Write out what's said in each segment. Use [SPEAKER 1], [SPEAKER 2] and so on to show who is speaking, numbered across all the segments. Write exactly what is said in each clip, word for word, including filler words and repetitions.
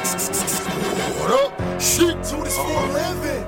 [SPEAKER 1] What up? Shit, to this four eleven.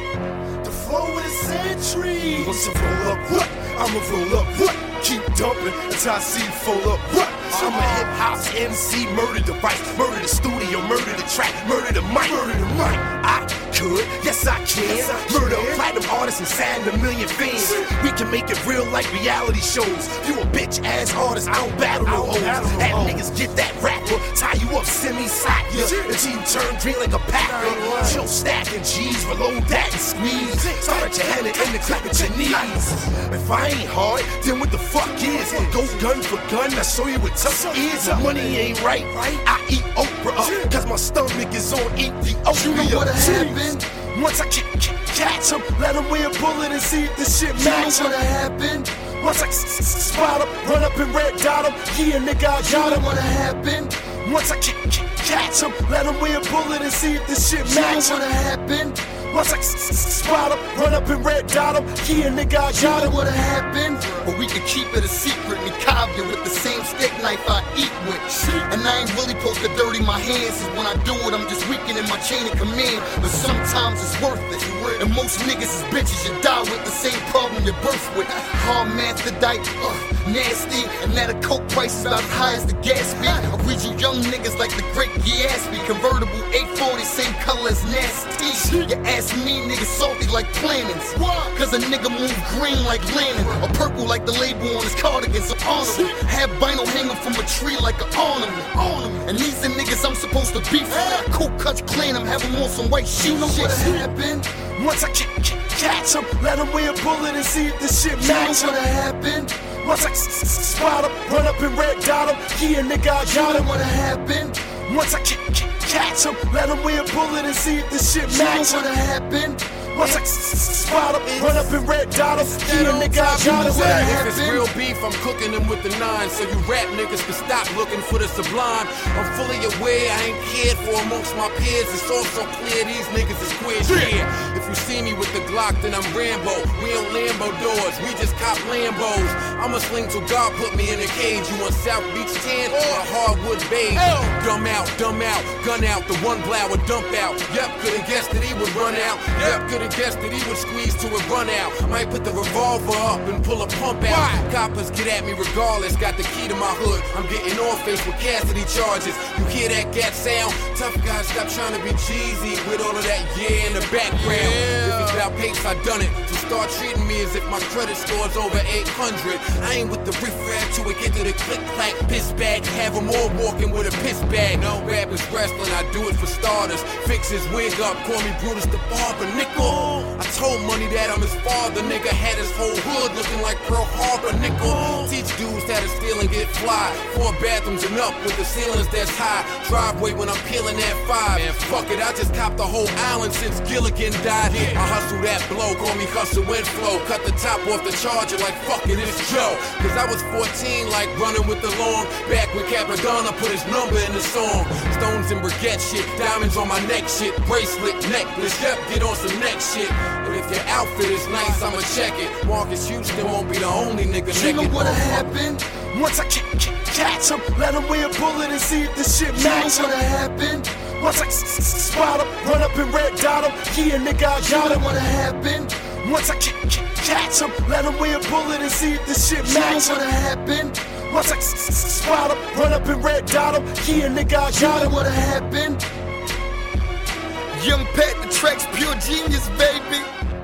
[SPEAKER 1] The flow is century. What's to roll up? What? I'ma roll up. What? Keep dumping until I see you fold up. What? I'm a hip house M C, murder the vice, murder the studio, murder the track, murder the mic, murder the mic. I could, yes I can, yes, I can. Murder a platinum artist and sign a million fans. We can make it real like reality shows. You a bitch ass artist, I don't battle no hoes. Have niggas get that rapper, tie you up, semi-sock ya, until you turn green like a packer. Chill stacking G's, reload that and squeeze. Start at your head and end the clip at your knees. If I ain't hard, then what the fuck is? Go gun for gun, I show you what tough is. If money ain't right, I eat Oprah up, cause my stomach is on Ethiopia.
[SPEAKER 2] You know what'll happen?
[SPEAKER 1] Once I catch him, let him wear a bullet and see if this shit match him.
[SPEAKER 2] You know what'll happen?
[SPEAKER 1] Once I spot him, run up and red dot him. Yeah, nigga, I got him.
[SPEAKER 2] You know what'll happen?
[SPEAKER 1] Once I catch him, let him wear a bullet and see if this shit match him.
[SPEAKER 2] You know what'll happen?
[SPEAKER 1] Once I spot him, run up and red dot him. Yeah, nigga, I got him.
[SPEAKER 2] You know what'll happen? But we can keep it a secret. Me carve you with the same steak knife I eat with. And I ain't really supposed to dirty my hands, cause when I do it, I'm just weakening my chain of command. But sometimes it's worth it. And most niggas is bitches you die with, the same problem you're birthed with. Hard mastodyte, ugh, nasty. And now the coke price is about as high as the gas fee. I read you young niggas like the great Gatsby. Convertible eight forty, same color as nasty. You ask me, niggas salty like planets. Cause a nigga move green like Lannon, or purple like the label on his cardigan, so honorable. Have vinyl hanging from a tree like an ornament. And these the niggas I'm supposed to beef with. Cool cuts clean them, have them on some white shoes. You know what'll happen?
[SPEAKER 1] Once I catch him, let him wear a bullet and see if this shit match him.
[SPEAKER 2] You know what'll happen?
[SPEAKER 1] Once I spot him, run up and red dot him. Yeah, nigga, I got him.
[SPEAKER 2] You know what'll happen?
[SPEAKER 1] Once I catch him, let him wear a bullet and see if this shit match him.
[SPEAKER 2] You know what'll happen?
[SPEAKER 1] Once I spot him, run up and red dot him. Yeah, nigga, I got him.
[SPEAKER 3] If it's real beef, I'm cooking them with the nine. So you rap niggas can stop looking for the sublime. I'm fully aware I ain't cared for amongst my peers. It's also clear these niggas is queer. Yeah. If you see me with the Glock, then I'm Rambo. We don't Lambo doors, we just cop Lambos. I'ma sling till God put me in a cage. You want South Beach tan or a hardwood beige? Dumb out, dumb out, gun out, the one blow would dump out. Yep, couldn't guess that he would run out. Yep, couldn't guess that he would squeeze to it run out. Might put the revolver up and pull a pump out. Why? Coppers get at me regardless, got the key to my hood. I'm getting off face with custody charges. You hear that gat sound? Tough guys, stop trying to be cheesy with all of that yeah in the background. Yeah. If it's about pace, I done it. So start treating me as if my credit score's over eight hundred. I ain't with the riff-raff till it get to the click-clack piss bag. Have them all walking with a piss bag. No rap is wrestling, I do it for starters. Fix his wig up, call me Brutus the Barber, nickel. I told Money that I'm his father, nigga. Had his whole hood looking like Pearl Harbor, nickel. Teach dudes how to steal and get fly. Four bathrooms and up with the ceilings that's high. Driveway when I'm peeling that five. Man, fuck it, I just copped the whole island since Gilligan died. I hustle that blow, call me Hustle and Flow. Cut the top off the charger like fuck it, it's Joe. Cause I was fourteen, like running with the long. Back when Capadonna put his number in the song. Stones and Brigitte shit, diamonds on my neck shit. Bracelet, necklace, yep, get on some neck shit. But if your outfit is nice, I'ma check it. Marcus Houston won't be the only nigga naked.
[SPEAKER 2] You know what'll happen?
[SPEAKER 1] Once I catch him, let him wear a bullet and see if this shit match him.
[SPEAKER 2] You know what'll happen?
[SPEAKER 1] Once I spot him, run up and red dot him. Yeah, nigga, I got him.
[SPEAKER 2] You know what'll happen?
[SPEAKER 1] Once I catch him, let him wear a bullet and see if this shit match him.
[SPEAKER 2] You know what'll happen?
[SPEAKER 1] Once I spot him, run up and red dot him. Yeah, nigga, I got him.
[SPEAKER 2] You know what'll happen? Young Pat, the track's pure genius, baby.